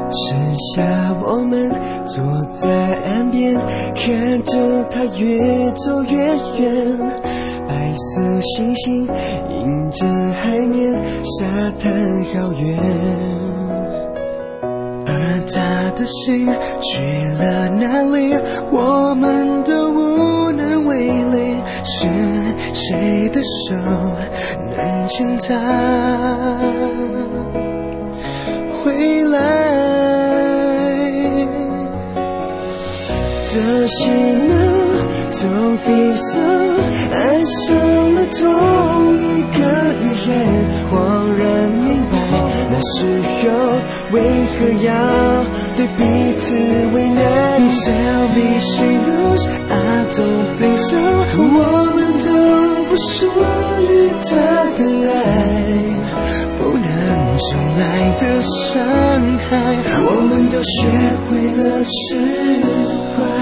剩下我们坐在岸边，看着它越走越远，白色星星映着海面，沙滩好远，而他的心去了哪里？我们都无能为力，是谁的手能牵他回来？这些呢都闭塞，爱上了同一个语言，恍然明白，那时候为何要对彼此为难？ Tell me she knows I don't think so， 我们都不属于他的爱，不能重来的伤害，我们都学会了释怀。